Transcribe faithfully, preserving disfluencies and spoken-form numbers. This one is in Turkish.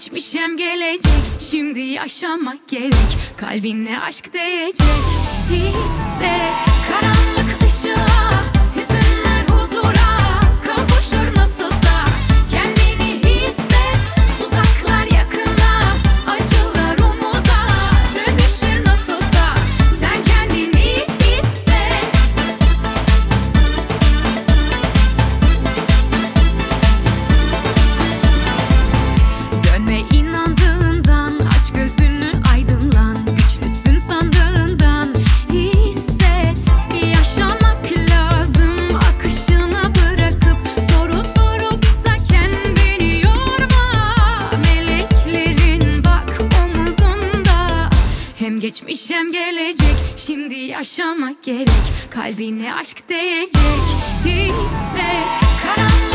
geçmiş hem gelecek. Şimdi yaşamak gerek, kalbine aşk değecek. Hisset karanlık ışığa, hüzünler huzura kavuşur nasılsa. Kendini hisset, uzaklar yakına, acılar umuda dönüşür nasılsa. Sen kendini hisset. Dönme inandığından, aç gözünü aydınlan. Güçlüsün sandığından hisset. Yaşamak lazım, akışına bırakıp soru sorup da kendini yorma. Meleklerin bak omuzunda, hem geçmiş hem gelecek. Şimdi yaşamak gerek, kalbine aşk değecek. Hisset karanlık